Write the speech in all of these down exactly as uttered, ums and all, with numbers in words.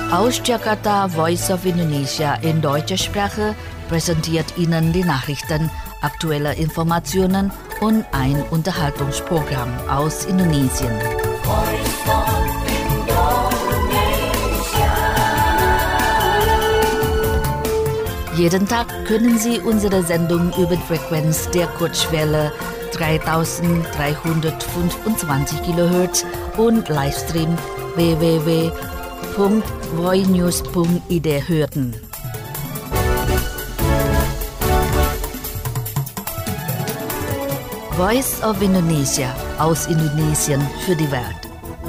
Aus Jakarta, Voice of Indonesia in deutscher Sprache präsentiert Ihnen die Nachrichten, aktuelle Informationen und ein Unterhaltungsprogramm aus Indonesien. Jeden Tag können Sie unsere Sendung über die Frequenz der Kurzwelle dreitausenddreihundertfünfundzwanzig Kilohertz und Livestream w w w punkt voinews punkt i d hören. Voice of Indonesia aus Indonesien für die Welt.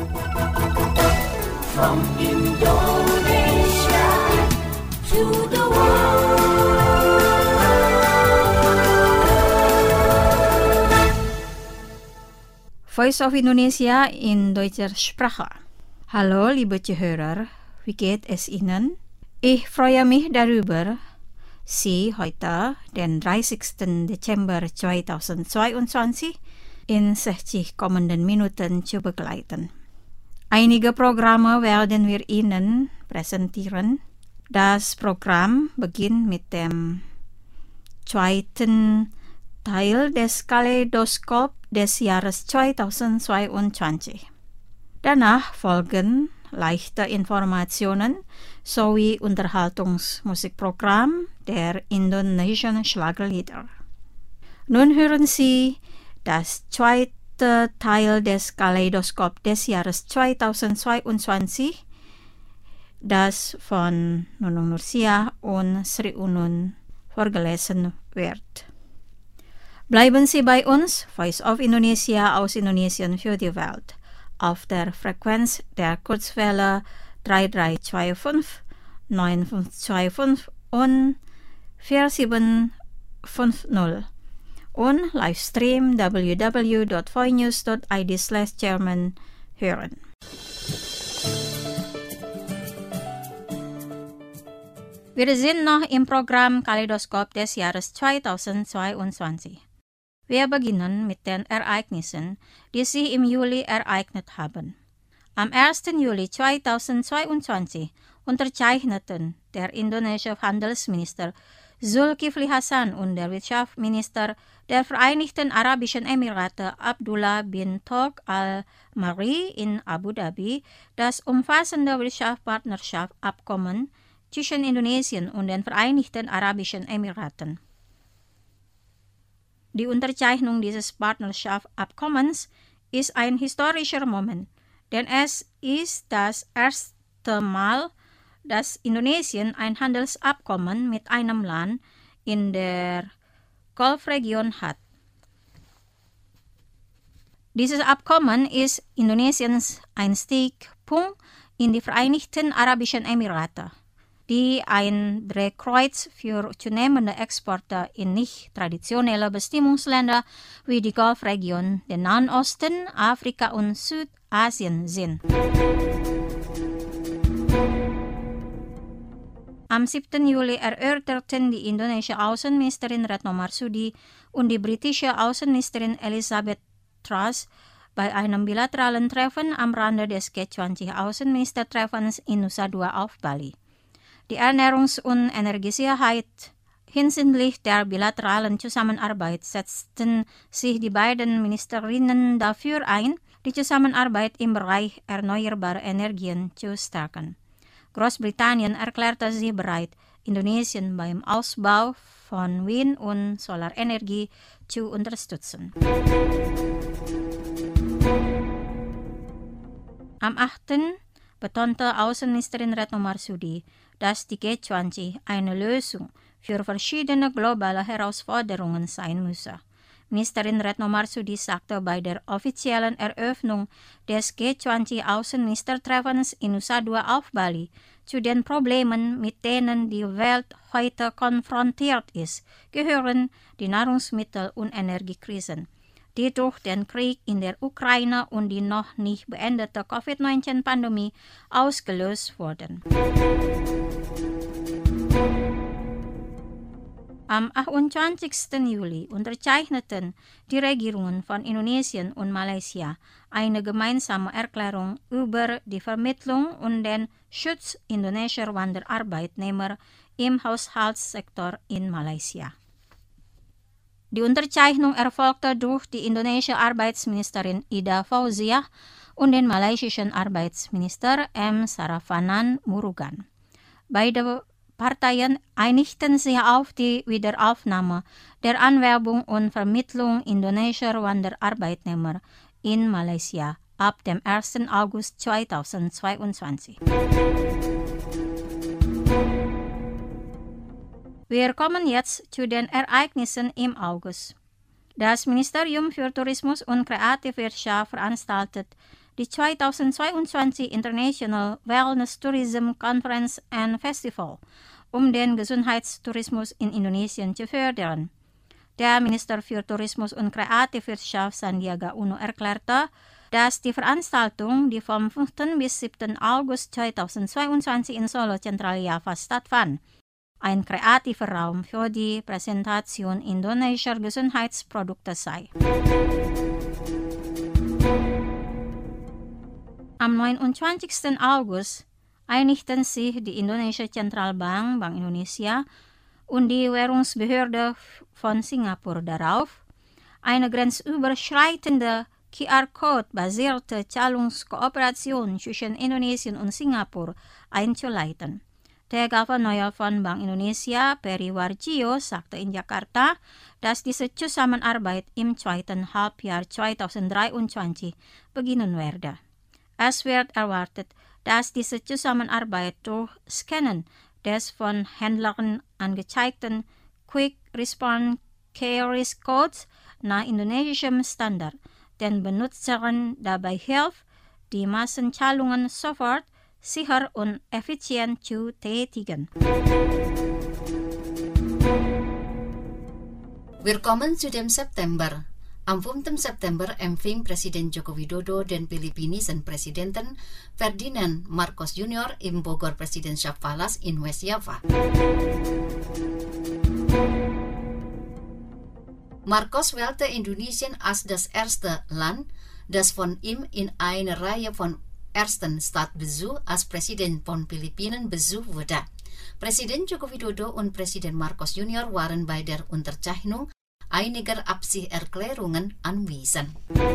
From Indonesia to the world. Voice of Indonesia in deutscher Sprache. Hallo, liebe Zuhörer, wie geht es Ihnen? Ich freue mich darüber, Sie heute, den dreißigsten Dezember zweitausendzweiundzwanzig, in sechzig kommenden Minuten zu begleiten. Einige Programme werden wir Ihnen präsentieren. Das Programm beginnt mit dem zweiten Teil des Kaleidoskop des Jahres zweitausendzweiundzwanzig. Danach folgen leichte Informationen sowie Unterhaltungsmusikprogramm der Indonesian Schlagerlieder. Nun hören Sie das zweite Teil des Kaleidoskop des Jahres zweitausendzweiundzwanzig, das von Nunung Nursia und Sri Unun vorgelesen wird. Bleiben Sie bei uns, Voice of Indonesia aus Indonesien für die Welt, auf der Frequenz der Kurzwelle drei drei zwei fünf, neun fünf zwei fünf und vier sieben fünf null und Livestream w w w punkt voinews punkt i d slash German hören. Wir sind noch im Programm Kaleidoskop des Jahres zweitausendzweiundzwanzig. Wir beginnen mit den Ereignissen, die sich im Juli ereignet haben. Am ersten Juli zweitausendzweiundzwanzig unterzeichneten der indonesische Handelsminister Zulkifli Hasan und der Wirtschaftsminister der Vereinigten Arabischen Emirate Abdullah bin Togh al-Mahri in Abu Dhabi das umfassende Wirtschaftspartnerschaftsabkommen zwischen Indonesien und den Vereinigten Arabischen Emiraten. Die Unterzeichnung dieses Partnerschaftsabkommens ist ein historischer Moment, denn es ist das erste Mal, dass Indonesien ein Handelsabkommen mit einem Land in der Golfregion hat. Dieses Abkommen ist Indonesiens Einstiegspunkt in die Vereinigten Arabischen Emirate, die ein Drehkreuz für zunehmende Exporte in nicht traditionelle Bestimmungsländer wie die Golfregion, den Nahen Osten, Afrika und Südasien sind. Am siebten Juli erörterten die indonesische Außenministerin Retno Marsudi und die britische Außenministerin Elizabeth Truss bei einem bilateralen Treffen am Rande des G zwanzig Außenministertreffens in Nusa Dua auf Bali. Die Ernährungs- und Energiesicherheit hinsichtlich der bilateralen Zusammenarbeit setzten sich die beiden Ministerinnen dafür ein, die Zusammenarbeit im Bereich erneuerbare Energien zu stärken. Großbritannien erklärte sich bereit, Indonesien beim Ausbau von Wind- und Solarenergie zu unterstützen. Am achten betonte Außenministerin Retno Marsudi, dass die G zwanzig eine Lösung für verschiedene globale Herausforderungen sein müsse. Ministerin Retno Marsudi sagte bei der offiziellen Eröffnung des G zwanzig Außenministertreffens in Nusa Dua auf Bali, zu den Problemen, mit denen die Welt heute konfrontiert ist, gehören die Nahrungsmittel- und Energiekrisen, die durch den Krieg in der Ukraine und die noch nicht beendete Covid neunzehn Pandemie ausgelöst wurden. Am achtundzwanzigsten Juli unterzeichneten die Regierungen von Indonesien und Malaysia eine gemeinsame Erklärung über die Vermittlung und den Schutz indonesischer Wanderarbeitnehmer im Haushaltssektor in Malaysia. Die Unterzeichnung erfolgte durch die indonesische Arbeitsministerin Ida Fauziah und den malaysischen Arbeitsminister M. Saravanan Murugan. Beide Parteien einigten sich auf die Wiederaufnahme der Anwerbung und Vermittlung indonesischer Wanderarbeitnehmer in Malaysia ab dem ersten August zweitausendzweiundzwanzig. Wir kommen jetzt zu den Ereignissen im August. Das Ministerium für Tourismus und Kreativwirtschaft veranstaltet die zweitausendzweiundzwanzig International Wellness Tourism Conference and Festival, um den Gesundheitstourismus in Indonesien zu fördern. Der Minister für Tourismus und Kreativwirtschaft Sandiaga Uno erklärte, dass die Veranstaltung, die vom fünften bis siebten August zweitausendzweiundzwanzig in Solo, Zentraljava stattfand, ein kreativer Raum für die Präsentation indonesischer Gesundheitsprodukte sei. Am neunundzwanzigsten August einigten sich die indonesische Zentralbank, Bank Indonesia, und die Währungsbehörde von Singapur darauf, eine grenzüberschreitende Q R-Code-basierte Zahlungskooperation zwischen Indonesien und Singapur einzuleiten. Der Gouverneur von Bank Indonesia, Peri Warjio, sagte in Jakarta, dass diese Zusammenarbeit im zweiten Halbjahr zweitausenddreiundzwanzig beginnen werde. Es wird erwartet, dass diese Zusammenarbeit durch Scannen des von Händlern angezeigten Quick Response Carrier Codes nach indonesischem Standard den Benutzern dabei hilft, die Massenzahlungen sofort, sicher und effizient zu tätigen. Wir kommen zu dem September. Am fünften September empfing Presiden Joko Widodo den Philippinischen Präsidenten Ferdinand Marcos Junior im Bogor Präsidentschaftspalast in West Java. Marcos wählte Indonesien als das erste Land, das von ihm in einer Reihe von ersten Staatsbesuch als Präsident von Philippinen besucht wurde. Presiden Joko Widodo und Presiden Marcos Junior waren bei der Unterzeichnung einiger Absichtserklärungen anwesend.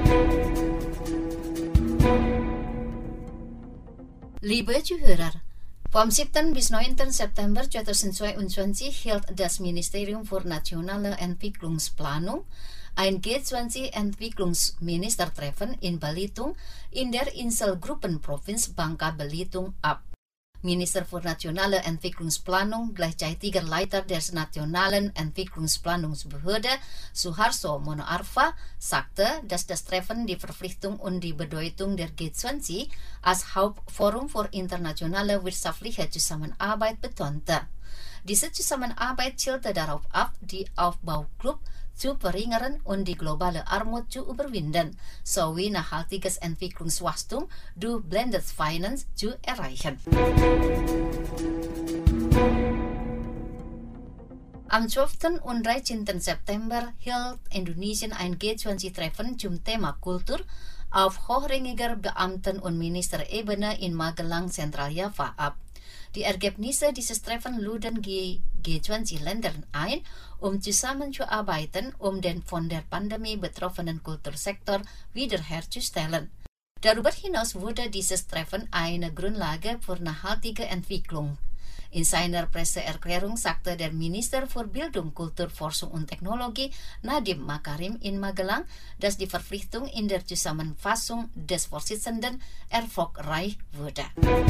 Liebe Zuhörer, vom siebten bis neunten September zweitausendzweiundzwanzig hielt das Ministerium für Nationale Entwicklungsplanung ein G zwanzig-Entwicklungsministertreffen in Belitung in der Inselgruppenprovinz Bangka Belitung ab. Minister für Nationale Entwicklungsplanung, gleichzeitiger Leiter der Nationalen Entwicklungsplanungsbehörde, Suharto Monoarfa, sagte, dass das Treffen die Verpflichtung und die Bedeutung der G zwanzig als Hauptforum für internationale wirtschaftliche Zusammenarbeit betonte. Diese Zusammenarbeit zielte darauf ab, die Aufbauklub zu verringern und die globale Armut zu überwinden, sowie nachhaltiges Entwicklungswachstum durch Blended Finance zu erreichen. Am zwölften und dreizehnten September hielt Indonesien ein G zwanzig-Treffen zum Thema Kultur auf hochrangiger Beamten- und Ministerebene in Magelang, Zentraljava ab. Die Ergebnisse dieses Treffens luden die G zwanzig-Länder ein, um zusammenzuarbeiten, um den von der Pandemie betroffenen Kultursektor wiederherzustellen. Darüber hinaus wurde dieses Treffen eine Grundlage für nachhaltige Entwicklung. In seiner Presseerklärung sagte der Minister für Bildung, Kultur, Forschung und Technologie, Nadiem Makarim in Magelang, dass die Verpflichtung in der Zusammenfassung des Vorsitzenden erfolgreich wurde.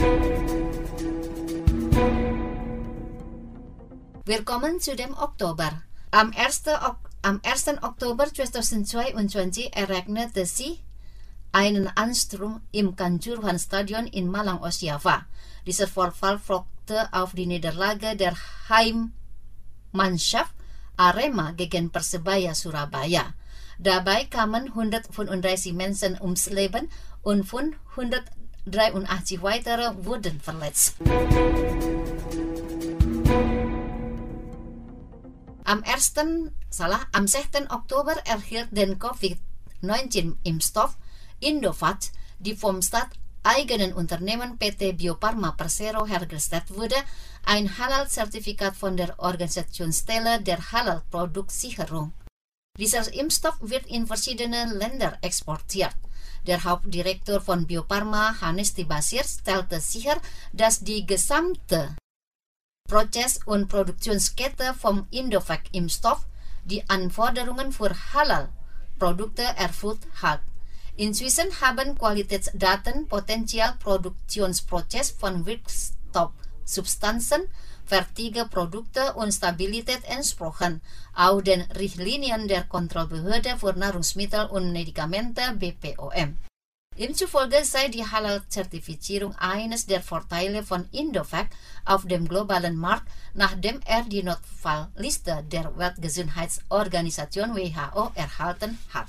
Wir kommen zu dem Oktober. Am ersten Oktober zweitausendzweiundzwanzig ereignete sich einen Ansturm im Kanjuruhan Stadion in Malang, Ostjava. Dieser Vorfall folgte auf die Niederlage der Heimmannschaft Arema gegen Persebaya Surabaya. Dabei kamen hundertfünfunddreißig Menschen ums Leben und fünfhundertdreiundachtzig weitere wurden verletzt. Am ersten, salah, am zestien oktober erhielt den Covid neunzehn-Impfstoff Indovat, die vom staateigenen Unternehmen P T Bio Farma Persero hergestellt wurde, ein Halal-Zertifikat von der Organisationsstelle der Halal-Produktsicherung. Dieser Impfstoff wird in verschiedene Länder exportiert. Der Hauptdirektor von Bio Farma, Hannes Tibasir, stellte sicher, dass die gesamte Prozess- und Produktionskette vom Indovac-Impfstoff die Anforderungen für Halal-Produkte erfüllt hat. Inzwischen haben Qualitätsdaten potenziell Produktionsprozess von Wirkstoffsubstanzen, fertige Produkte und Stabilität entsprochen, auch den Richtlinien der Kontrollbehörde für Nahrungsmittel und Medikamente B P O M. Ihm zufolge sei die Halal-Zertifizierung eines der Vorteile von Indovac auf dem globalen Markt, nachdem er die Notfallliste der Weltgesundheitsorganisation W H O erhalten hat.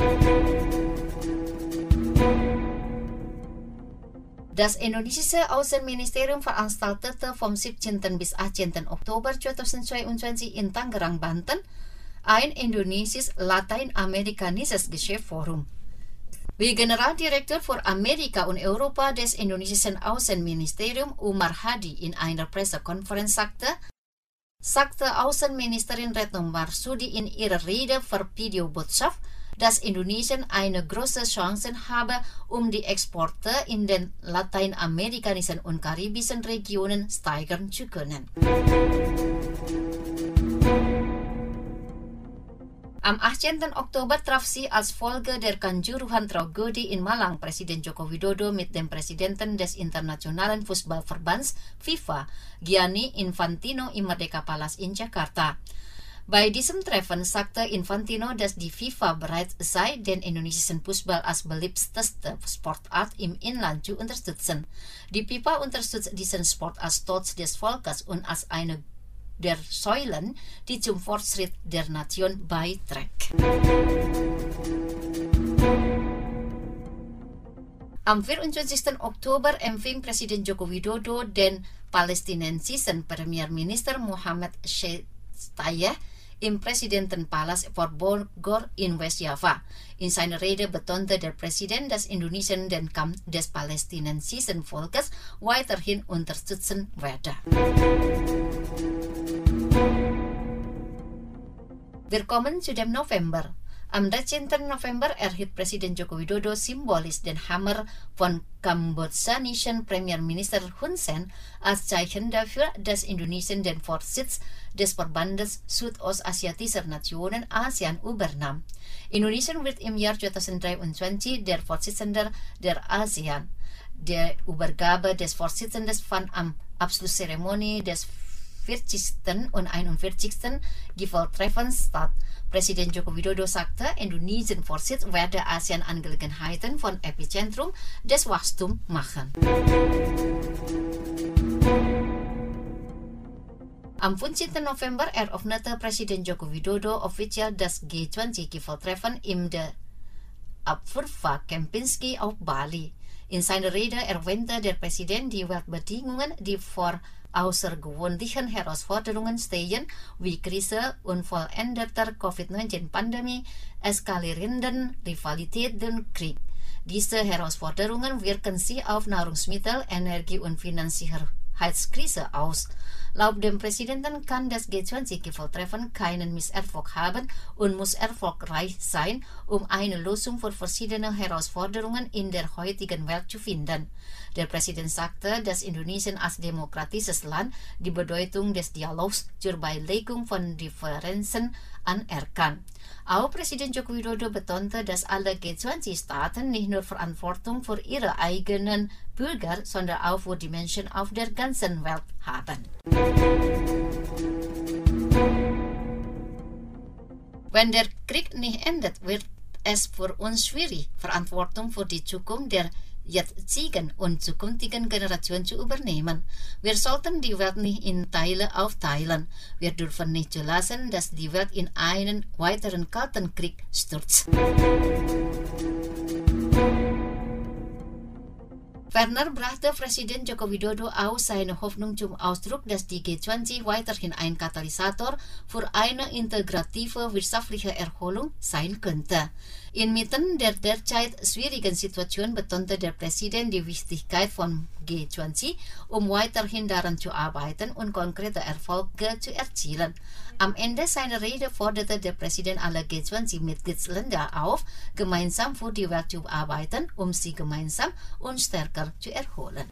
Das indonesische Außenministerium veranstaltete vom siebzehnten bis achtzehnten Oktober zweitausendzweiundzwanzig in Tangerang, Banten, ein indonesisches lateinamerikanisches Geschäftsforum. Wie Generaldirektor für Amerika und Europa des indonesischen Außenministeriums Umar Hadi in einer Pressekonferenz sagte, sagte Außenministerin Retno Marsudi in ihrer Rede per Videobotschaft, dass Indonesien eine große Chance habe, um die Exporte in den lateinamerikanischen und karibischen Regionen steigern zu können. Am achtzehnten Oktober traf sie als Folge der Kanjuruhan Tragödie in Malang Presiden Joko Widodo mit dem Präsidenten des Internationalen Fußballverbands FIFA, Gianni Infantino im Merdeka Palace in Jakarta. Bei diesem Treffen sagte Infantino, dass die FIFA bereit sei, den indonesischen Fußball als beliebteste Sportart im Inland zu unterstützen. Die FIFA unterstützt diesen Sport als Stolz des Volkes und als eine der Säulen, die zum Fortschritt der Nation beiträgt. Am vierundzwanzigsten Oktober empfing Presiden Joko Widodo den palästinensischen Premierminister Mohammed Sheikh Zayed im Präsidentenpalast vor Bogor in Westjava. In seiner Rede betonte der Präsident, dass Indonesien den Kampf des palästinensischen Volkes weiterhin unterstützen werde. Wir kommen zu dem November. Am dreizehnten November erhielt Presiden Joko Widodo symbolisch den Hammer von kambodschanischen Premierminister Hun Sen als Zeichen dafür, dass Indonesien den Vorsitz des Verbandes Südostasiatischer Nationen ASEAN übernahm. Indonesien wird im Jahr zweitausenddreiundzwanzig der Vorsitzende der ASEAN. Die Übergabe des Vorsitzenden fand am Abschlusszeremonie des vierzigsten und einundvierzigsten Gipfeltreffens statt. Presiden Joko Widodo sagte, Indonesien Vorsitz werde ASEAN-Angelegenheiten von Epizentrum des Wachstums machen. Am fünfzehnten November eröffnete Presiden Joko Widodo offiziell das G zwanzig-Gipfeltreffen im De Apurva Kempinski auf Bali. In seiner Rede erwähnte der Präsident die Weltbedingungen, die vor außergewöhnlichen Herausforderungen stehen, wie Krise unvollendeter Covid neunzehn-Pandemie, eskalierenden Rivalität und Krieg. Diese Herausforderungen wirken sich auf Nahrungsmittel-, Energie- und Finanzsicherheitskrise aus. Laut dem Präsidenten kann das G zwanzig-Gipfeltreffen keinen Misserfolg haben und muss erfolgreich sein, um eine Lösung für verschiedene Herausforderungen in der heutigen Welt zu finden. Der Präsident sagte, dass Indonesien als demokratisches Land die Bedeutung des Dialogs zur Beilegung von Differenzen anerkannt. Auch Präsident Joko Widodo betonte, dass alle G zwanzig-Staaten nicht nur Verantwortung für ihre eigenen Bürger, sondern auch für die Menschen auf der ganzen Welt haben. Wenn der Krieg nicht endet, wird es für uns schwierig, Verantwortung für die Zukunft der jetzigen und zukünftigen Generationen zu übernehmen. Wir sollten die Welt nicht in Teile aufteilen. Wir dürfen nicht zulassen, dass die Welt in einen weiteren kalten Krieg stürzt. Ferner brachte Presiden Joko Widodo auch seine Hoffnung zum Ausdruck, dass die G zwanzig weiterhin ein Katalysator für eine integrative wirtschaftliche Erholung sein könnte. Inmitten der derzeit schwierigen Situation betonte der Präsident die Wichtigkeit von G zwanzig, um weiterhin daran zu arbeiten und konkrete Erfolge zu erzielen. Am Ende seiner Rede forderte der Präsident alle G zwanzig-Mitgliedsländer auf, gemeinsam für die Welt zu arbeiten, um sie gemeinsam und stärker zu erholen.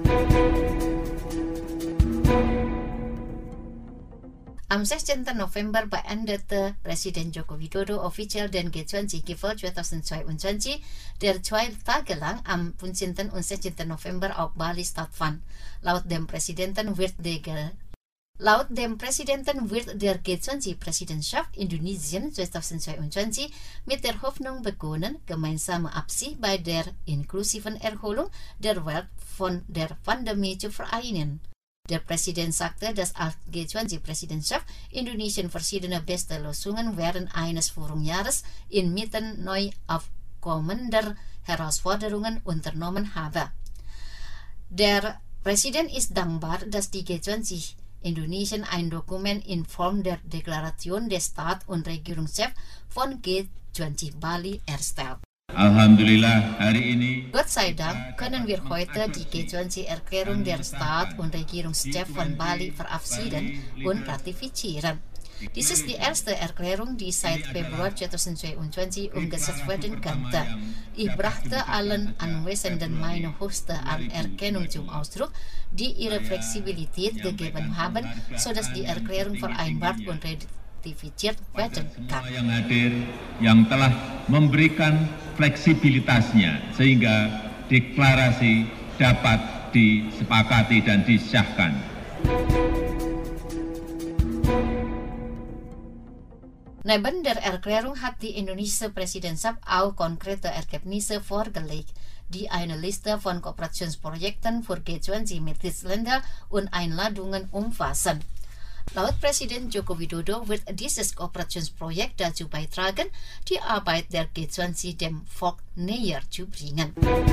Am sechzehnten November beendete Presiden Joko Widodo offiziell den G zwanzig-Gipfel zweitausendzweiundzwanzig, der zwei Tage lang am fünfzehnten und sechzehnten November auf Bali stattfand. Laut dem Präsidenten wird der Laut dem Präsidenten wird der G zwanzig-Präsidentschaft Indonesien zweitausendzweiundzwanzig mit der Hoffnung begonnen, gemeinsame Absicht bei der inklusiven Erholung der Welt von der Pandemie zu vereinen. Der Präsident sagte, dass als G zwanzig-Präsidentschaft Indonesien verschiedene beste Lösungen während eines Forumjahres inmitten neu aufkommender Herausforderungen unternommen habe. Der Präsident ist dankbar, dass die G zwanzig Indonesien ein Dokument in Form der Deklaration des Staats- und Regierungschefs von G zwanzig Bali erstellt. Alhamdulillah, hari ini Gott sei Dank können wir heute die G zwanzig-Erklärung der Staats- und Regierungschefs von Bali verabschieden und ratifizieren. Dies ist die erste Erklärung, die seit Februar zweitausendzweiundzwanzig umgesetzt werden könnte. Ich brachte allen Anwesenden meine höchste Anerkennung zum Ausdruck, die ihre Flexibilität gegeben haben, sodass die Erklärung vereinbart und ratifiziert werden kann. yang hadir yang telah memberikan fleksibilitasnya sehingga deklarasi dapat disepakati dan disahkan. Neben der Erklärung hat die indonesische Präsidentschaft auch konkrete Ergebnisse vorgelegt, die eine Liste von Kooperationsprojekten für G zwanzig-Mitgliedsländer und Einladungen umfassen. Laut Präsident Joko Widodo wird dieses Kooperationsprojekt dazu beitragen, die Arbeit der G zwanzig dem Volk näher zu bringen.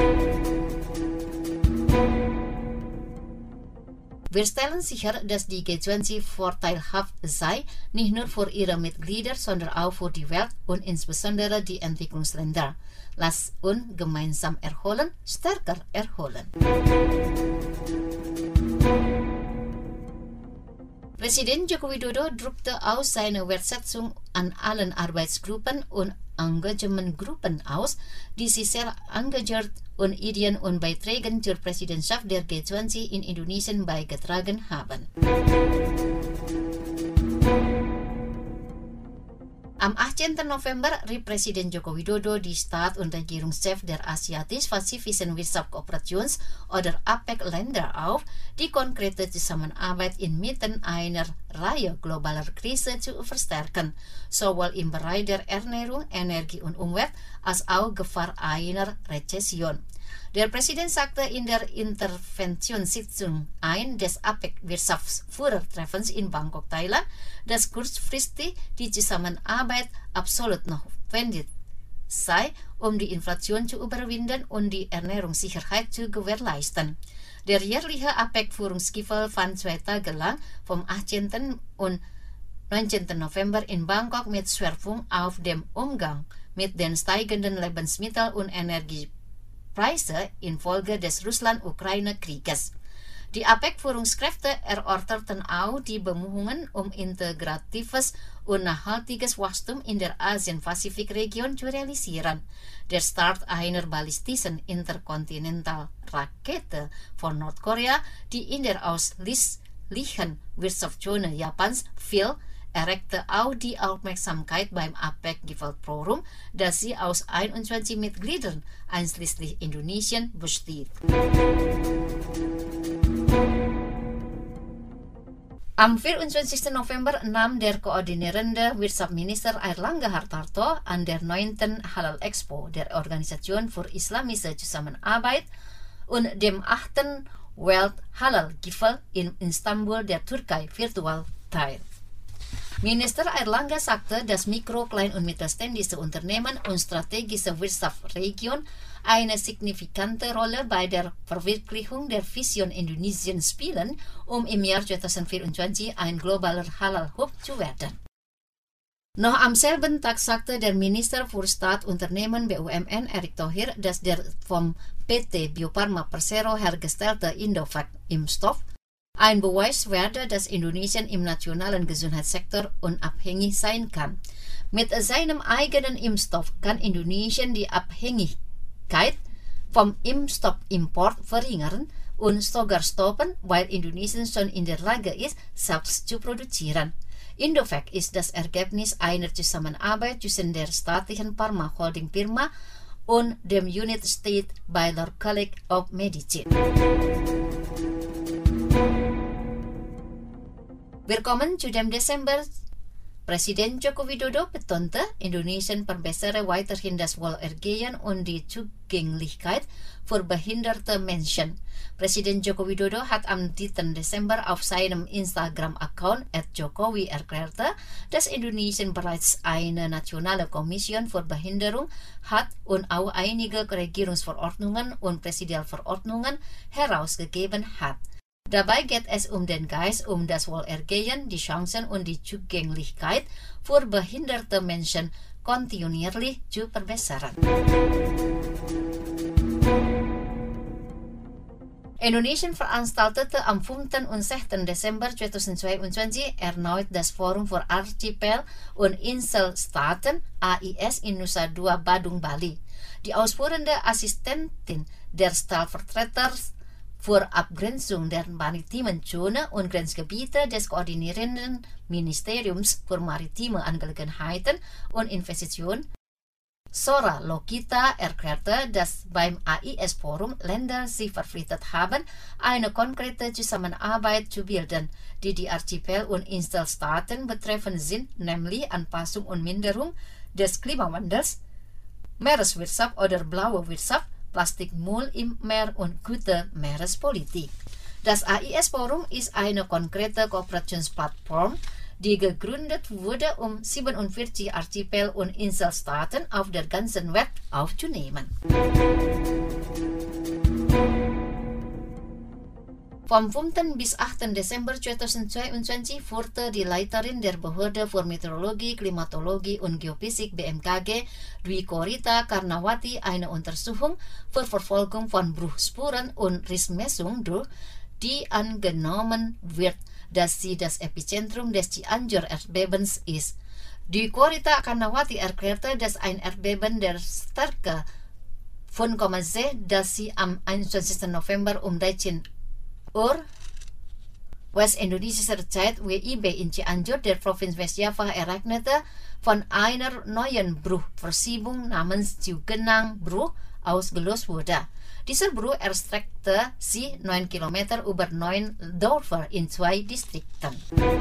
Wir stellen sicher, dass die G zwanzig vorteilhaft sei, nicht nur für ihre Mitglieder, sondern auch für die Welt und insbesondere die Entwicklungsländer. Lass uns gemeinsam erholen, stärker erholen. Presiden Joko Widodo drückte auch seine Wertschätzung an allen Arbeitsgruppen und Engagementgruppen aus, die sich sehr engagiert und Ideen und Beiträgen zur Präsidentschaft der G zwanzig in Indonesien beigetragen haben. Am achtzehnten November rief Presiden Joko Widodo die Staats- und Regierungschefs der Asiatisch-Pazifischen Wirtschaftskooperations- oder APEC-Länder auf, die konkrete Zusammenarbeit inmitten einer Reihe globaler Krisen zu verstärken, sowohl im Bereich der Ernährung, Energie und Umwelt als auch Gefahr einer Rezession. Der Präsident sagte in der Interventionssitzung ein des APEC-Wirtschaftsführertreffens in Bangkok, Thailand, dass kurzfristig die Zusammenarbeit absolut notwendig sei, um die Inflation zu überwinden und die Ernährungssicherheit zu gewährleisten. Der jährliche APEC-Führungsgipfel fand zwei Tage lang vom achtzehnten und neunzehnten November in Bangkok mit Schwerpunkt auf dem Umgang mit den steigenden Lebensmittel- und Energiepreisen infolge des Russland-Ukraine-Krieges. Die APEC-Führungskräfte erörterten auch die Bemühungen, um integratives und nachhaltiges Wachstum in der Asien-Pazifik-Region zu realisieren. Der Start einer ballistischen Interkontinentalrakete von Nordkorea, die in der ausschließlichen Wirtschaftszone Japans fiel, erregte auch die Aufmerksamkeit beim APEC-Gipfelforum, das sie aus einundzwanzig Mitgliedern, einschließlich Indonesien, besteht. Am vierundzwanzigsten November nahm der koordinierende Wirtschaftsminister Airlangga Hartarto an der neunten Halal Expo der Organisation für Islamische Zusammenarbeit und dem achten World Halal Gipfel in Istanbul der Türkei virtual teil. Minister Airlangga sagte, dass Mikro-, Klein- und Mittelständische Unternehmen und strategische Wirtschaftsregion eine signifikante Rolle bei der Verwirklichung der Vision Indonesien spielen, um im Jahr zwanzig vierundzwanzig ein globaler Halal-Hub zu werden. Noch am selben Tag sagte der Minister für Staat, Unternehmen, B U M N Erick Thohir, dass der vom P T Bio Farma Persero hergestellte Indovac-Impfstoff ein Beweis werde, dass Indonesien im nationalen Gesundheitssektor unabhängig sein kann. Mit seinem eigenen Impfstoff kann Indonesien die Abhängigkeit vom Impfstoffimport verringern und sogar stoppen, weil Indonesien schon in der Lage ist, selbst zu produzieren. Indovac ist das Ergebnis einer Zusammenarbeit zwischen der staatlichen Pharma-Holding-Firma und dem United States Baylor College of Medicine. Wir kommen zu dem Desember. Presiden Joko Widodo betonte, Indonesien verbessere weiterhin das Wohlergehen und die Zugänglichkeit für behinderte Menschen. Presiden Joko Widodo hat am dritten Desember auf seinem Instagram-Account at Jokowi erklärte, dass Indonesien bereits eine nationale Kommission für Behinderung hat und auch einige Regierungsverordnungen und Präsidialverordnungen herausgegeben hat. Dabei geht es um den Geist, um das Wohlergehen, die Chancen und die Zugänglichkeit für behinderte Menschen kontinuierlich zu verbessern. Indonesien veranstaltete am fünften und sechsten Desember zweitausendzweiundzwanzig erneut das Forum für Archipel- und Inselstaaten A I S in Nusa Dua, Badung, Bali. Die ausführende Assistentin der Stellvertreters für Abgrenzung der maritimen Zone und Grenzgebiete des koordinierenden Ministeriums für maritime Angelegenheiten und Investitionen, Sora Lokita, erklärte, dass beim A I S-Forum Länder sich verpflichtet haben, eine konkrete Zusammenarbeit zu bilden, die die Archipel- und Inselstaaten betreffend sind, nämlich Anpassung und Minderung des Klimawandels, Meereswirtschaft oder blaue Wirtschaft, Plastikmüll im Meer und gute Meerespolitik. Das A I S-Forum ist eine konkrete Kooperationsplattform, die gegründet wurde, um siebenundvierzig Archipel- und Inselstaaten auf der ganzen Welt aufzunehmen. Vom fünften bis achten Desember zweitausendzweiundzwanzig führte die Leiterin der Behörde für Meteorologie, Klimatologie und Geophysik B M K G, Dwi Korita Karnawati, eine Untersuchung für Verfolgung von Bruchspuren und Rissmessung durch, die angenommen wird, dass sie das Epizentrum des Cianjur-Erdbebens ist. Dwi Korita Karnawati erklärte, dass ein Erdbeben der Stärke fünf Komma sechs, das sie am einundzwanzigsten November um dreizehn Uhr westindonesischer Zeit W I B in Cianjur, der Provinz Westjava, ereignete, von einer neuen Bruchverschiebung namens Ciugenang-Bruch ausgelöst wurde. Dieser Bruch erstreckte sich neun Kilometer über neun Dörfer in zwei Distrikten.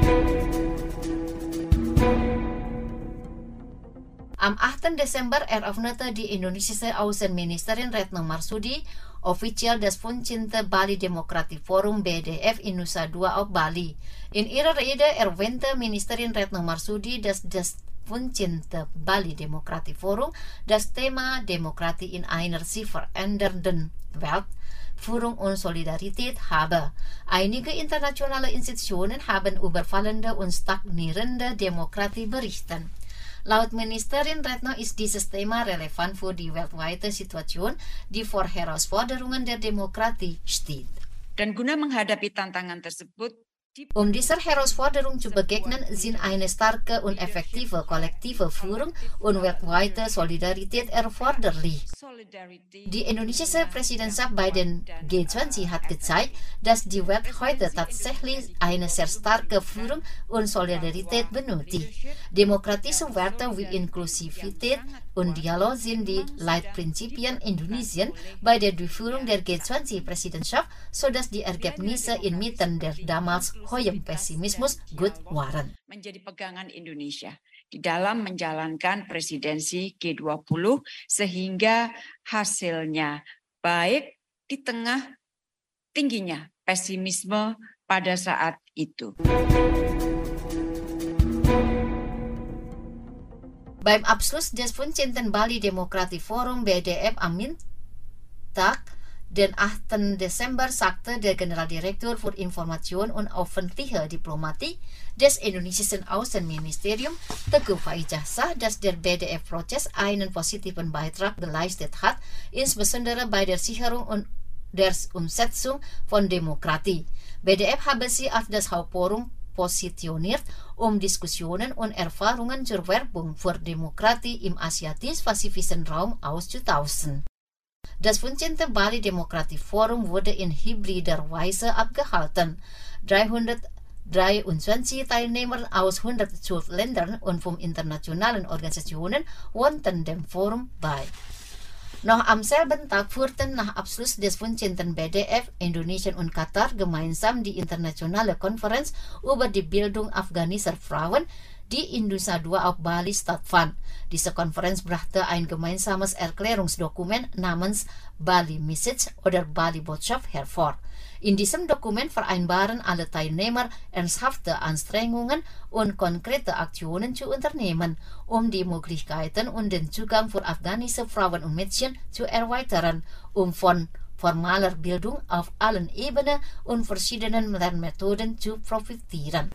Am achten Desember eröffnete die indonesische Außenministerin Retno Marsudi offiziell das fünfzehnte Bali Demokratik Forum B D F in Nusa Dua auf Bali. In ihrer Rede erwähnte Ministerin Retno Marsudi, dass das fünfzehnte Bali Demokratik Forum das Thema Demokratie in einer sich verändernden Welt, Führung und Solidarität habe. Einige internationale Institutionen haben über fallende und stagnierende Demokratie berichtet. Laut Ministerin Retno ist dieses Thema relevant für die weltweite Situation, die vor Herausforderungen der Demokratie steht. Dan guna menghadapi tantangan tersebut, Um dieser Herausforderung zu begegnen, sind eine starke und effektive kollektive Führung und weltweite Solidarität erforderlich. Die indonesische Präsidentschaft bei den G zwanzig hat gezeigt, dass die Welt heute tatsächlich eine sehr starke Führung und Solidarität benötigt. Demokratische Werte wie Inklusivität und Dialog sind die Leitprinzipien Indonesien bei der Durchführung der G zwanzig-Präsidentschaft, sodass die Ergebnisse inmitten der damals hohem Pessimismus gut waren. Menjadi pegangan Indonesia di dalam menjalankan presidensi G dua puluh sehingga hasilnya baik di tengah tingginya pesimisme pada saat itu. Beim Abschluss des fünfzehnten Bali Demokratik Forum B D F am Tag, den achten Desember, sagte der Generaldirektor für Information und öffentliche Diplomatie des indonesischen Außenministerium, Teguh Faijah, dass der B D F-Prozess einen positiven Beitrag geleistet hat, insbesondere bei der Sicherung und der Umsetzung von Demokratie. B D F habe sich als das Hauptforum positioniert, um Diskussionen und Erfahrungen zur Werbung für Demokratie im asiatisch-pazifischen Raum auszutauschen. Das fünfzehnte Bali Demokratie Forum wurde in hybrider Weise abgehalten. dreihundertdreiundzwanzig Teilnehmer aus hundertzwölf Ländern und von internationalen Organisationen wohnten dem Forum bei. Noch am selben Tag führten nach Abschluss des fünfzehnten B D F Indonesien und Katar gemeinsam die internationale Konferenz über die Bildung afghanischer Frauen, die in Nusa Dua auf Bali stattfand. Diese Konferenz brachte ein gemeinsames Erklärungsdokument namens Bali Message oder Bali Botschaft hervor. In diesem Dokument vereinbaren alle Teilnehmer, ernsthafte Anstrengungen und konkrete Aktionen zu unternehmen, um die Möglichkeiten und den Zugang für afghanische Frauen und Mädchen zu erweitern, um von formaler Bildung auf allen Ebenen und verschiedenen Lernmethoden zu profitieren.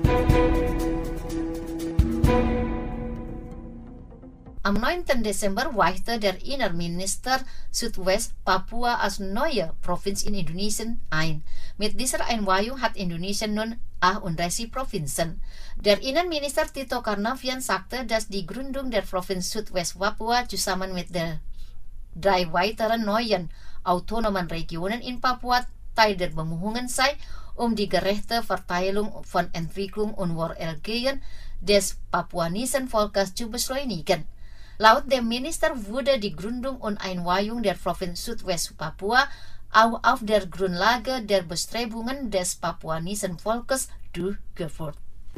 Am neunten Desember weichte der Innenminister Südwest Papua als neue Provinz in Indonesien ein. Mit dieser Einweihung hat Indonesien nun achtunddreißig Provinzen. Der Innenminister Tito Karnavian sagte, dass die Gründung der Provinz Südwest Papua zusammen mit den drei weiteren neuen autonomen Regionen in Papua Teil der Bemühungen sei, um die gerechte Verteilung von Entwicklung und Wohlergehen des papuanischen Volkes zu beschleunigen. Laut dem Minister wurde die Gründung und Einweihung der Provinz Südwest Papua auch auf der Grundlage der Bestrebungen des papuanischen Volkes durchgeführt.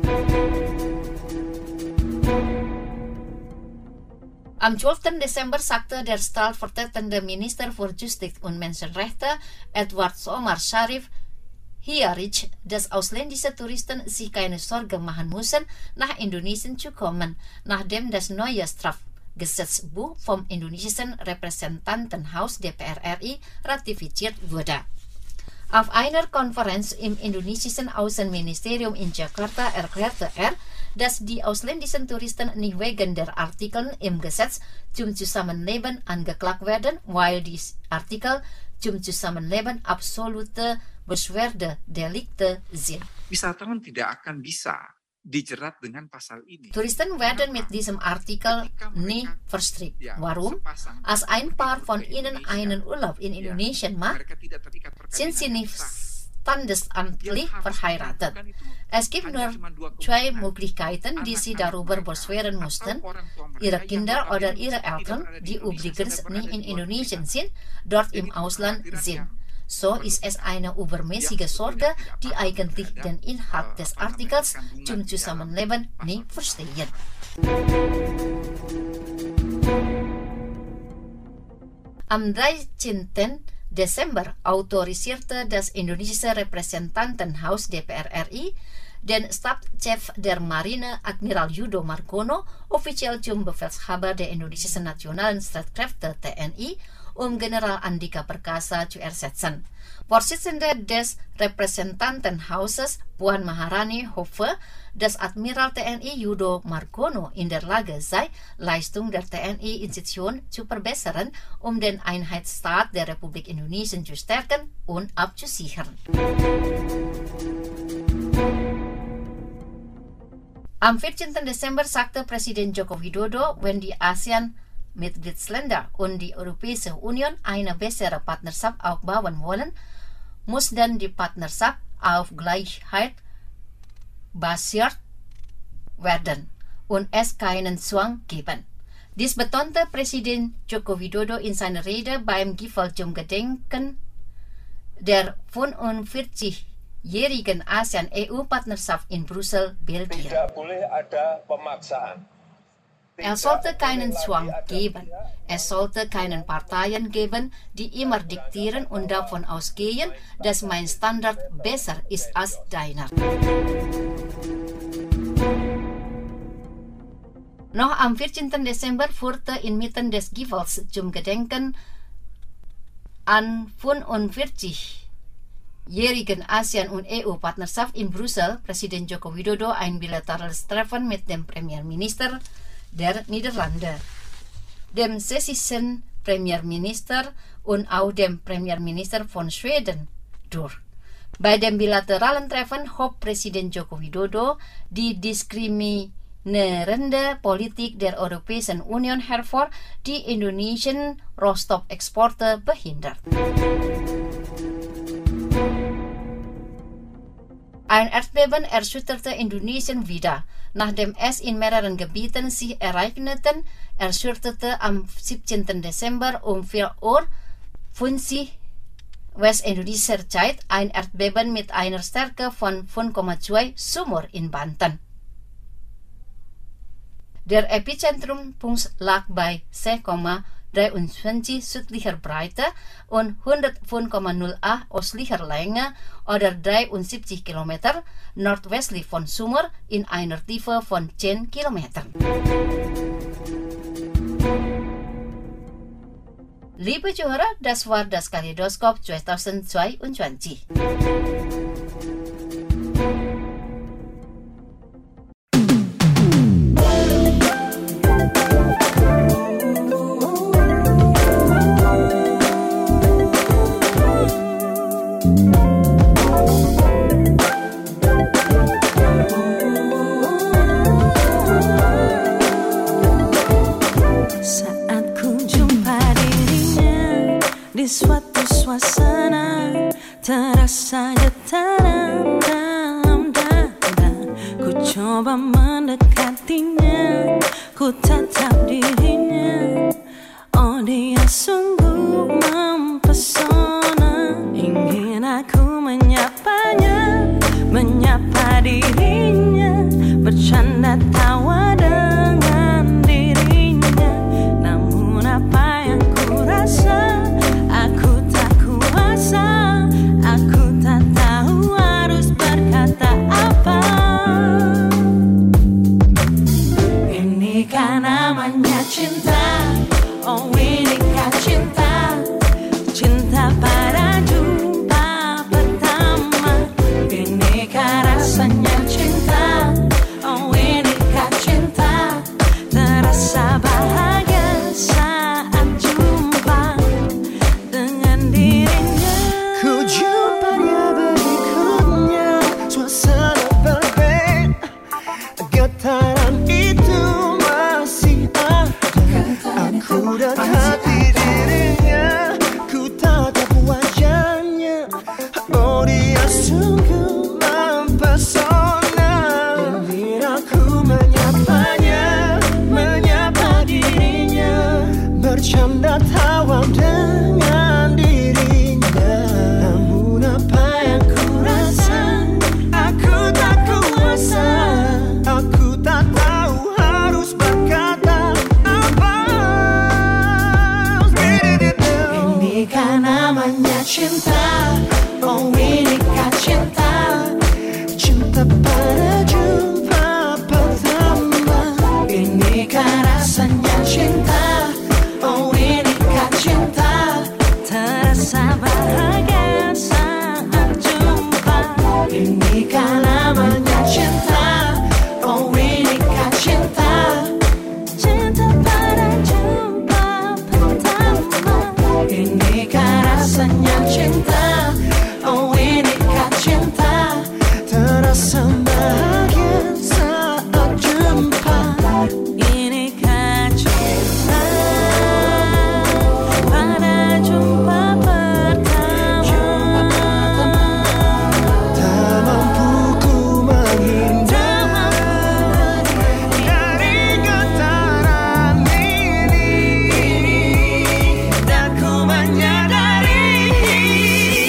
Am zwölften Desember sagte der stellvertretende Minister für Justiz und Menschenrechte Edward Omar Sharif Hiaric, dass ausländische Touristen sich keine Sorgen machen müssen, nach Indonesien zu kommen, nachdem das neue Strafgesetzbuch vom indonesischen Repräsentantenhaus D P R R I ratifiziert wurde. Auf einer Konferenz im indonesischen Außenministerium in Jakarta erklärte er, dass die ausländischen Touristen nicht wegen der Artikel im Gesetz zum Zusammenleben angeklagt werden, weil die Artikel zum Zusammenleben absolute Beschwerdedelikte sind. Wisatawan tidak akan bisa dijerat dengan pasal ini. Touristen werden mit diesem Artikel nicht verstrickt. Warum? Als ein Paar von ihnen einen Urlaub in Indonesien macht, sind sie nicht standesamtlich verheiratet. Es gibt nur zwei Möglichkeiten, die sie darüber beschweren mussten: ihre Kinder oder ihre Eltern, die übrigens nicht in Indonesien sind, dort im Ausland sind. So ist es eine übermäßige Sorge, die eigentlich den Inhalt des Artikels zum Zusammenleben nicht verstehen. Am dreizehnten Desember autorisierte das indonesische Repräsentantenhaus D P R R I den Stabschef der Marine Admiral Yudo Margono offiziell zum Befehlshaber der indonesischen nationalen Streitkräfte T N I, um General Andika Perkasa zu ersetzen. Vorsitzende des Repräsentantenhauses Puan Maharani hoffe, dass Admiral T N I Yudo Margono in der Lage sei, Leistung der T N I-Institution zu verbessern, um den Einheitsstaat der Republik Indonesien zu stärken und abzusichern. Am vierzehnten Desember sagte Presiden Joko Widodo, wenn die ASEAN-Mitgliedsländer und die Europäische Union eine bessere Partnerschaft aufbauen wollen, muss dann die Partnerschaft auf Gleichheit basiert werden und es keinen Zwang geben. Dies betonte Presiden Joko Widodo in seiner Rede beim Gipfel zum Gedenken der fünfundvierzigjährigen ASEAN-E U-Partnerschaft in Brüssel, Belgien. Tidak boleh ada pemaksaan. Es sollte keinen Zwang geben. Es sollte keinen Parteien geben, die immer diktieren und davon ausgehen, dass mein Standard besser ist als deiner. Noch am vierzehnten Desember führte inmitten des Gipfels zum Gedenken an vijfenveertigjährigen ASEAN und E U-Partnerschaft in Brüssel Presiden Joko Widodo ein bilaterales Treffen mit dem Premierminister der Niederlande, dem sächsischen Premierminister und auch dem Premierminister von Schweden durch. Bei dem bilateralen Treffen hob Presiden Joko Widodo die diskriminerende Politik der Europäischen Union hervor, die indonesischen Rohstoffexporte behindert. Ein Erdbeben erschütterte Indonesien wieder. Nachdem es in mehreren Gebieten sich ereigneten, erschütterte am siebzehnten Desember um vier Uhr fünfzig West-Indonesischer Zeit ein Erdbeben mit einer Stärke von fünf Komma zwei Sumur in Banten. Der Epizentrumpunkt lag bei sechs Komma dreiundzwanzig südlicher Breite und hundertfünf Komma null acht östlicher Länge oder dreiundsiebzig Kilometer nordwestlich von Sumur in einer Tiefe von zehn Kilometern. Liebe Zuhörer, das war das Kaleidoskop zwanzig zweiundzwanzig. Di suatu suasana terasa getaran dalam dada. Ku coba mendekatinya, ku tatap dirinya. Oh, dia sungguh mempesona. Ingin aku menyapanya, menyapa dirinya, bercanda tawa dengan dirinya. Namun apa yang ku rasa, aku tak kuasa, aku tak tahu harus berkata apa. Inikah namanya cinta? Oh, inikah cinta? Cinta pada jumpa pertama. Inikah rasanya cinta? Oh, inikah cinta? Terasa bahagia saat jumpa dengan dirinya. Ku jumpa dia berikutnya, suasana berbeda, getaran itu masih ada. Aku dekati dirinya, ku tatap wajahnya. Oh, dia sungguh mempesona. Ingin aku menyapanya, menyapa dirinya, bercanda tawa dengan dirinya. Namun apa yang ku rasa, aku tak kuasa, aku tak tahu harus berkata apa. Inikah namanya cinta? Oh, inikah cinta? Cinta pada jumpa pertama. Inikah rasanya cinta? Oh, inikah cinta? Terasa bahagia saat jumpa. Inikah namanya cinta? Oh, inikah cinta? Cinta pada jumpa pertama. Inikah rasanya cinta? Oh, inikah cinta? Terasa bahagia saat jumpa. Inikah cinta pada jumpa pertama? Tak mampu ku menghindar dari getaran ini, dan ku menyadari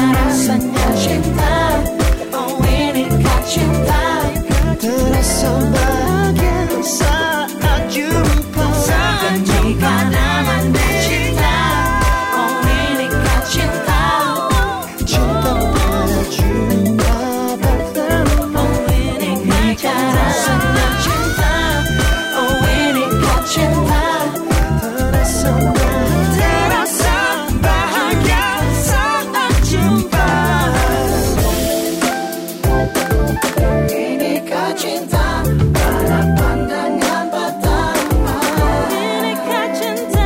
rasanya cinta. Oh inikah cinta, terasa bahagia saat jumpa. Saat jumpa dengan cinta. Oh inikah cinta. Cinta pada jumpa pertama. Oh inikah rasanya cinta. Oh inikah cinta. Terasa bahagia, terasa bahagia saat jumpa. Inikah cinta pada pandangan pertama. Inikah cinta.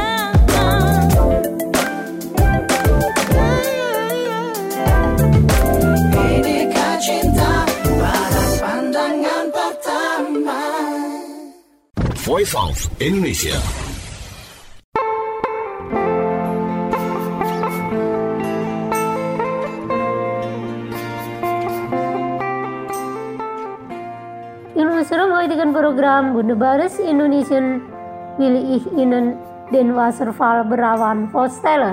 Inikah cinta pada pandangan pertama. Voice of Indonesia. Ilmu serum mengaitikan program Bunda Baris Indonesian Willy Ich Ihnen den Wasserfall Berawan voorstellen.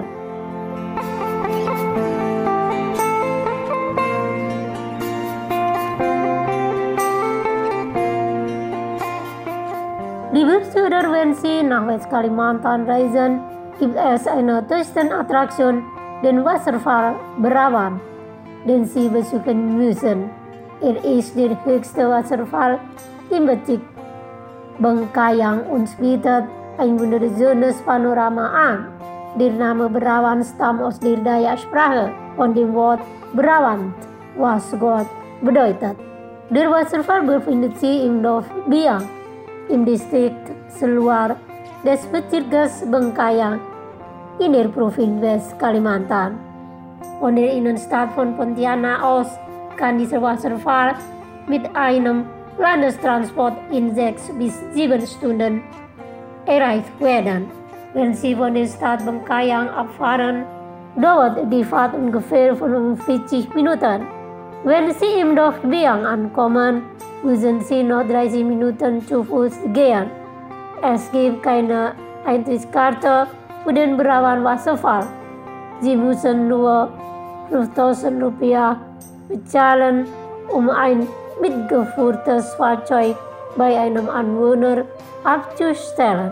Liebe Zuhörer, wenn Sie nach West Kalimantan reisen, gibt es eine Touristenattraktion, den Wasserfall Berawan, den Sie besuchen müssen. Er ist der höchste Wasserfall im Bezirk Bengkayang und bietet ein wunderschönes Panorama an. Der Name Berawan stammt aus der Dayak-Sprache von dem Wort Berawand, was Gott bedeutet. Der Wasserfall befindet sich im Dorf Biang, im Distrikt Seluar des Bezirkes Bengkayang in der Provinz West Kalimantan. Von der Innenstadt von Pontianak aus kann dieser Wasserfall mit einem Landestransport in sechs bis sieben Stunden erreicht werden. Wenn Sie von der Stadt Bengkayang abfahren, dauert die Fahrt ungefähr fünfundvierzig Minuten. Wenn Sie im Dorf Biang ankommen, müssen Sie noch dreißig Minuten zu Fuß gehen. Es gibt keine Eintrittskarte für den Berawan Wasserfall. Sie müssen nur fünftausend Rupiah bezahlen, um ein mitgeführtes Fahrzeug bei einem Anwohner abzustellen.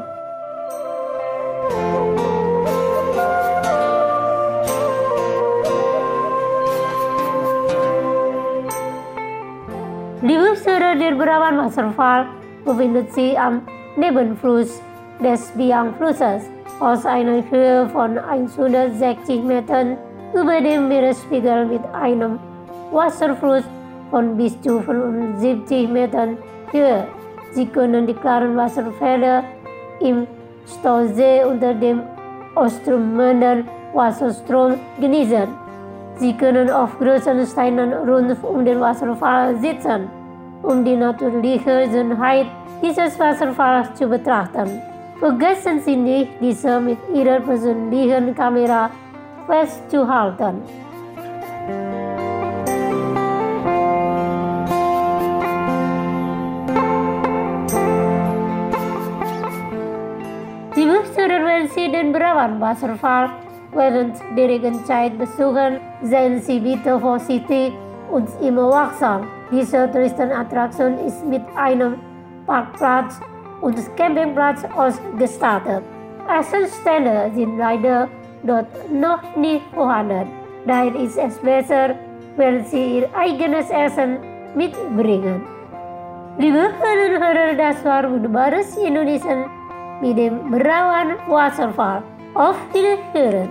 Die Wüste der Berawan Wasserfall befindet sich am Nebenfluss des Biang-Flusses aus einer Höhe von hundertsechzig Metern über dem Meeresspiegel mit einem Wasserfluss von bis zu fünfundsiebzig Metern Höhe. Sie können die klaren Wasserfälle im Stausee unter dem Oströmenden Wasserstrom genießen. Sie können auf großen Steinen rund um den Wasserfall sitzen, um die natürliche Schönheit dieses Wasserfalls zu betrachten. Vergessen Sie nicht, diese mit Ihrer persönlichen Kamera festzuhalten. Sie möchten, wenn Sie den Berawan Wasserfall während der Regenzeit besuchen, seien Sie bitte vorsichtig und immer wachsam. Diese Touristenattraktion ist mit einem Parkplatz und Campingplatz ausgestattet. Essenstände sind leider dort noch nicht vorhanden. Daher ist es besser, wenn Sie Ihr eigenes Essen mitbringen. Liebe Hörerinnen und Hörer, das war Bunda Baris Indonesia mit dem Berawan Wasserfall. Auf Wiederhören!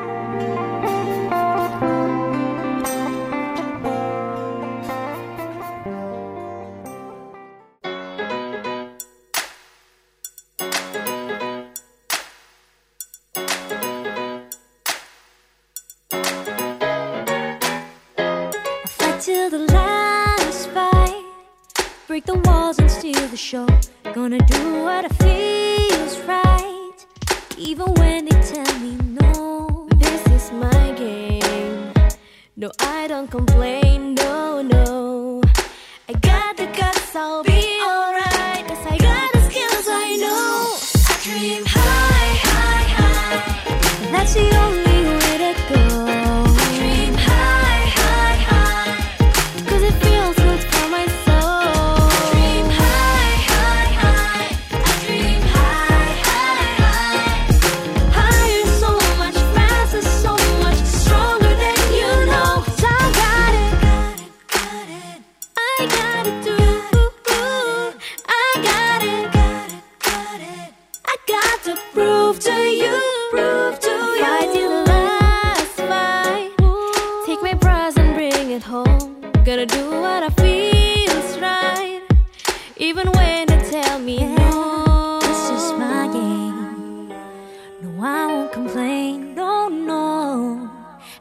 Till the last fight, break the walls and steal the show. Gonna do what feels right, even when they tell me no. This is my game. No, I don't complain. No, no. I got the guts. I'll be alright. 'Cause I got the skills. I know. I dream high, high, high. That's the only way to go. I dream high.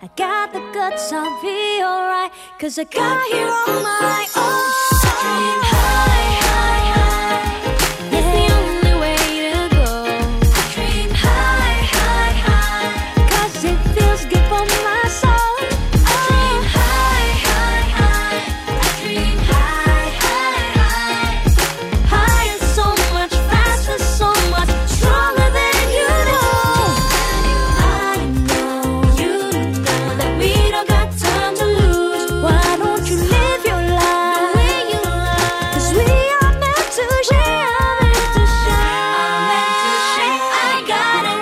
I got the guts, I'll be alright. Cause I got here on my own. Dream high, high, high. It's the only way to go. Dream high, high, high. Cause it feels good for my soul. Dream high, high, high. Dream high, high, high. Higher, so much faster, so much stronger than you know. I know, you know that we don't got time to lose. Why don't you live your life the way you love? Cause we are meant to share, meant to share, meant to share. I got it,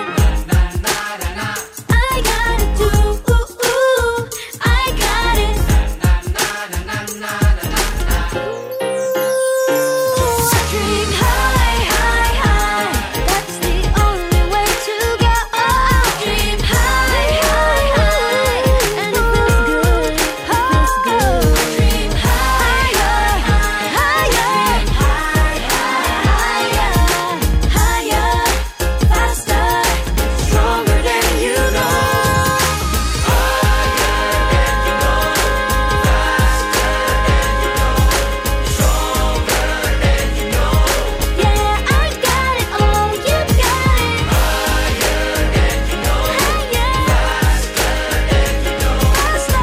I got it too. Ooh, ooh. I got it. Dream high, high, high. That's the only way to go. Dream high, high, high. And it feels good, it feels good. Dream higher, higher, higher, higher, faster, stronger than you know. Yeah, I got it all, you got it. Higher, faster,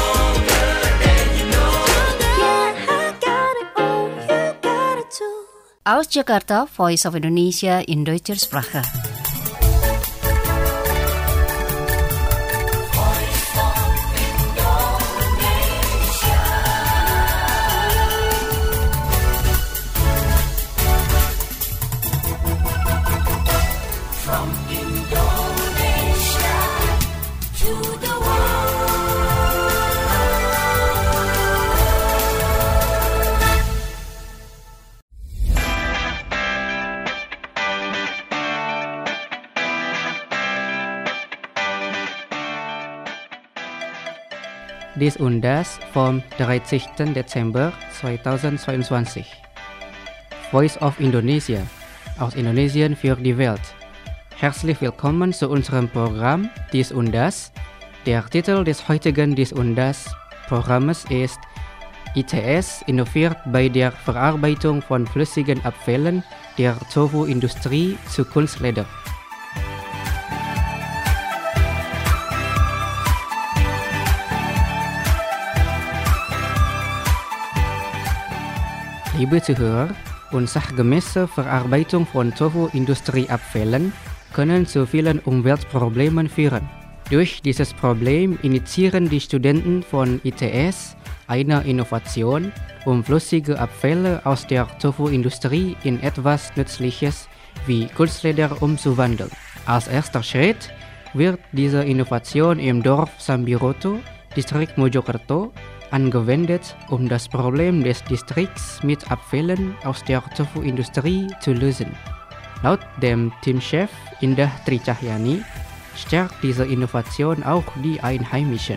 yeah, I got it all, you got it too. Aus Jakarta, Voice of Indonesia in deutscher Sprache. From Indonesia to the Dies Undas vom dreizehnten Dezember zweitausendzweiundzwanzig. Voice of Indonesia, aus Indonesien für die Welt. Herzlich willkommen zu unserem Programm Dies Undas. Der Titel des heutigen Dies Undas Programmes ist I T S innoviert bei der Verarbeitung von flüssigen Abfällen der Tofu-Industrie zu Kunstleder. Liebe Zuhörer, unsachgemäße Verarbeitung von Tofu-Industrieabfällen können zu vielen Umweltproblemen führen. Durch dieses Problem initiieren die Studenten von I T S eine Innovation, um flüssige Abfälle aus der Tofu-Industrie in etwas Nützliches wie Kunstleder umzuwandeln. Als erster Schritt wird diese Innovation im Dorf Sambiroto, Distrikt Mojokerto, angewendet, um das Problem des Distrikts mit Abfällen aus der Tofu-Industrie zu lösen. Laut dem Teamchef Indah Tricahyani stärkt diese Innovation auch die Einheimischen.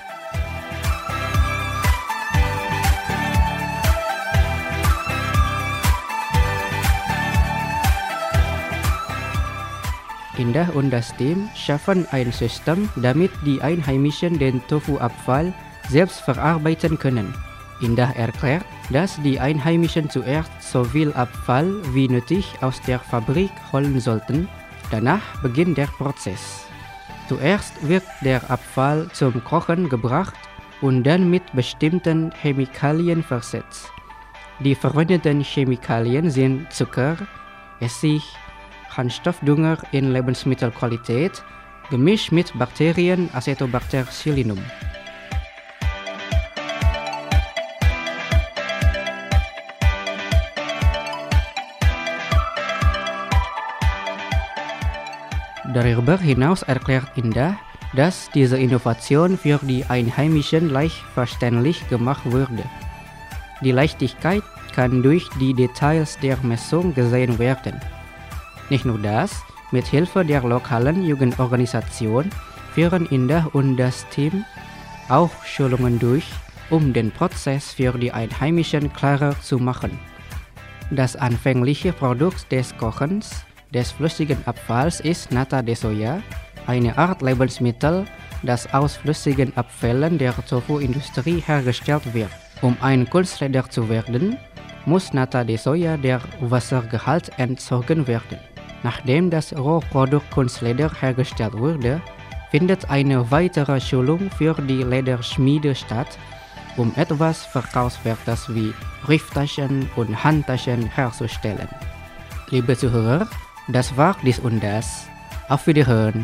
Indah und das Team schaffen ein System, damit die Einheimischen den Tofu-Abfall selbst verarbeiten können. Indah erklärt, dass die Einheimischen zuerst so viel Abfall wie nötig aus der Fabrik holen sollten. Danach beginnt der Prozess. Zuerst wird der Abfall zum Kochen gebracht und dann mit bestimmten Chemikalien versetzt. Die verwendeten Chemikalien sind Zucker, Essig, Harnstoffdünger in Lebensmittelqualität, gemischt mit Bakterien Acetobacter pseudomonas. Darüber hinaus erklärt Indah, dass diese Innovation für die Einheimischen leicht verständlich gemacht wurde. Die Leichtigkeit kann durch die Details der Messung gesehen werden. Nicht nur das, mit Hilfe der lokalen Jugendorganisation führen Indah und das Team auch Schulungen durch, um den Prozess für die Einheimischen klarer zu machen. Das anfängliche Produkt des Kochens des flüssigen Abfalls ist Nata de Soja, eine Art Lebensmittel, das aus flüssigen Abfällen der Tofu-Industrie hergestellt wird. Um ein Kunstleder zu werden, muss Nata de Soja der Wassergehalt entzogen werden. Nachdem das Rohprodukt Kunstleder hergestellt wurde, findet eine weitere Schulung für die Lederschmiede statt, um etwas Verkaufswertes wie Brieftaschen und Handtaschen herzustellen. Liebe Zuhörer, das war dies und das. Auf Wiederhören.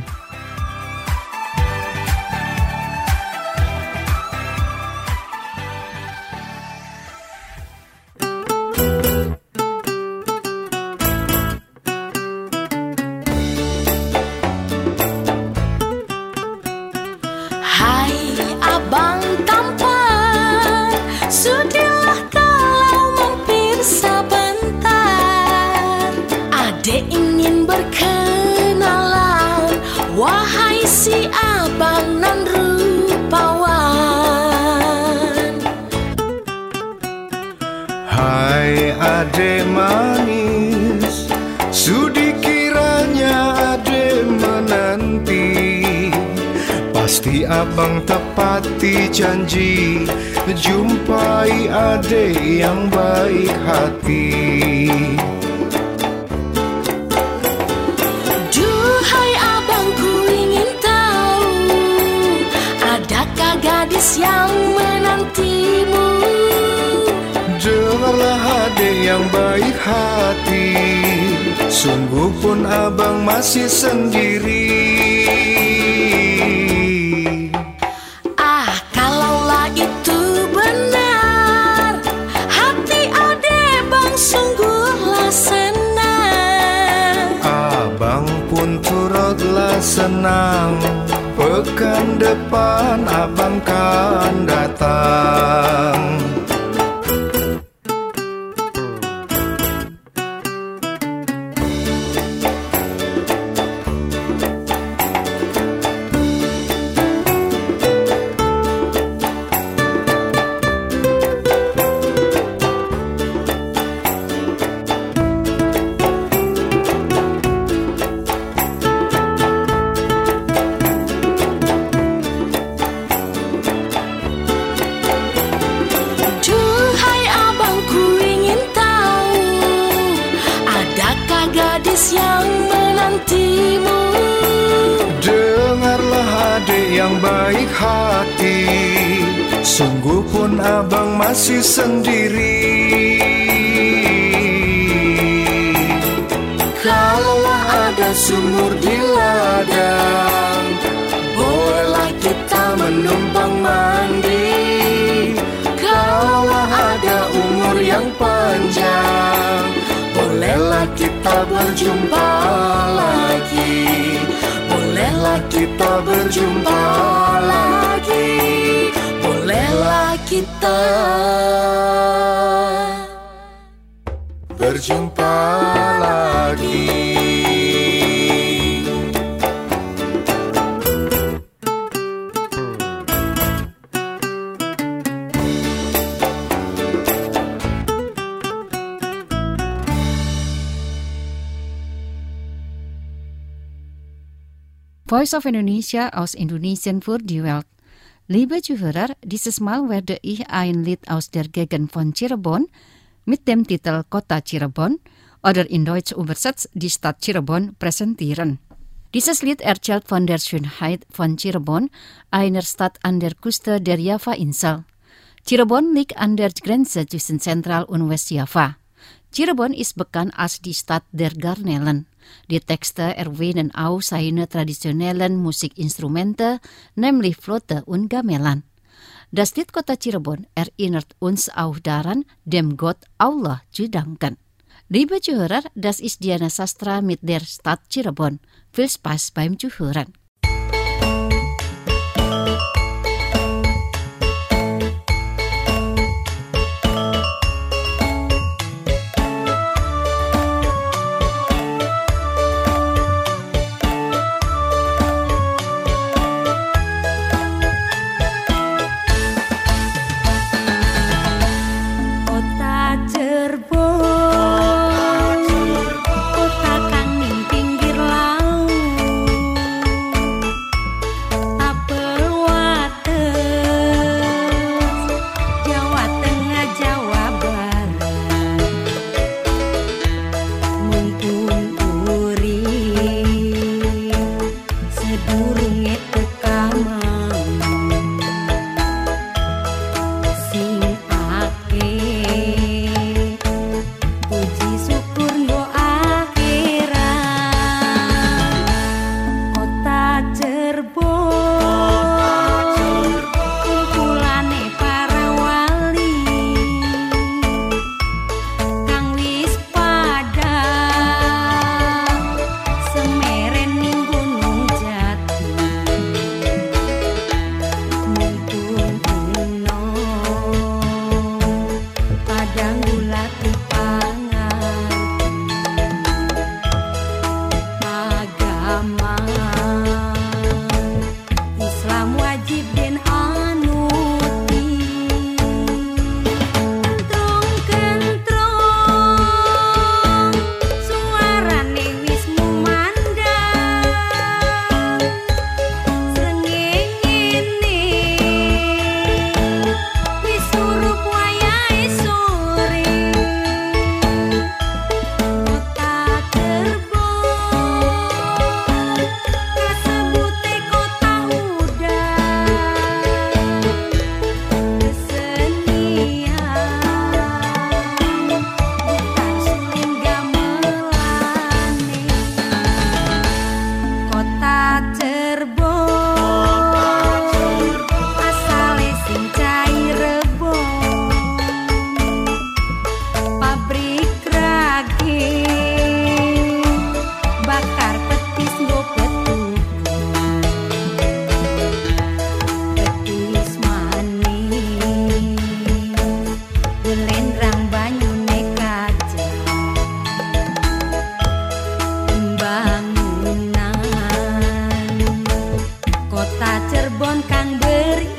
Hai abang tampan, sudilah kalau mampir sebentar. Adek ingin berkenalan, wahai si abang nan rupawan. Hai adek manis, sudi kiranya adek menanti. Pasti abang tepati janji, jumpai adek yang baik hati. Duhai abang, ku ingin tahu, adakah gadis yang menantimu? Dengarlah adek yang baik hati, sungguh pun abang masih sendiri. Ah, kalaulah itu benar, hati adek bang sungguhlah senang. Abang pun turutlah senang, pekan depan abang kan datang. Duhai abang, ku ingin tahu, adakah gadis yang menantimu? Dengarlah adek yang baik hati, sungguh pun abang masih sendiri. Kalaulah ada sumur di ladang, bolehlah kita menumpang mandi. Kalaulah ada umur yang panjang, bolehlah kita berjumpa lagi. Bolehlah kita berjumpa lagi. Bolehlah kita berjumpa lagi. Voice of Indonesia aus Indonesien für die Welt. Liebe Zuhörer, dieses Mal werde ich ein Lied aus der Gegend von Cirebon mit dem Titel Kota Cirebon oder in Deutsch übersetzt die Stadt Cirebon präsentieren. Dieses Lied erzählt von der Schönheit von Cirebon, einer Stadt an der Küste der Java-Insel. Cirebon liegt an der Grenze zwischen Zentral- und Westjava. Cirebon ist bekannt als die Stadt der Garnelen. Die Texte erwähnen auch seine traditionellen Musikinstrumente, nämlich Flöte und Gamelan. Das Lied Kota Cirebon erinnert uns auch daran, dem Gott Allah zu danken. Liebe Zuhörer, das ist Diana Sastra mit der Stadt Cirebon. Viel Spaß beim Zuhören. Kota kang ning pinggir laut, Eri